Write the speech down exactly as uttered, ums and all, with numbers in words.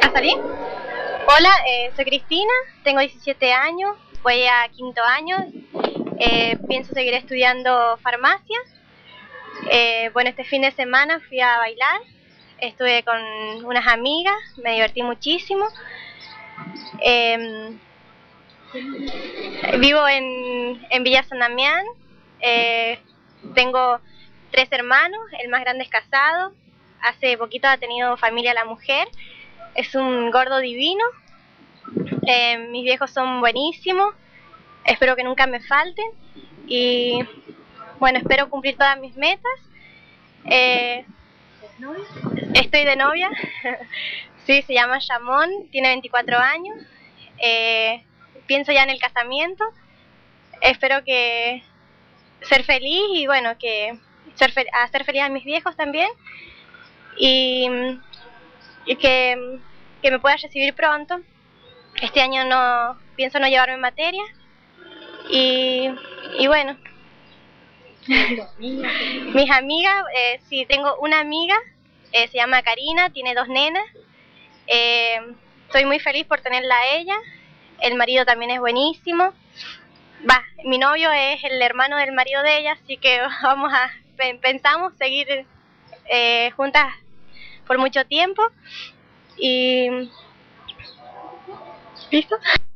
¿Va a salir? Hola, eh, soy Cristina, tengo diecisiete años, voy a quinto año, eh, pienso seguir estudiando farmacia. Eh, bueno, este fin de semana fui a bailar, estuve con unas amigas, me divertí muchísimo. Eh, vivo en, en Villa San Damián, eh, tengo tres hermanos, el más grande es casado, hace poquito ha tenido familia la mujer, es un gordo divino. Eh, mis viejos son buenísimos, espero que nunca me falten y bueno, espero cumplir todas mis metas. Eh, estoy de novia, sí, se llama Yamón, tiene veinticuatro años, eh, pienso ya en el casamiento, espero que ser feliz y bueno, que ser fe hacer feliz a mis viejos también y, y que, que me pueda recibir pronto. Este año no pienso no llevarme materia y, y bueno, mis amigas, eh, sí, tengo una amiga, eh, se llama Karina, tiene dos nenas, eh, estoy muy feliz por tenerla a ella, el marido también es buenísimo, va, mi novio es el hermano del marido de ella, así que vamos a, pensamos seguir eh, juntas por mucho tiempo y... ¿Listo?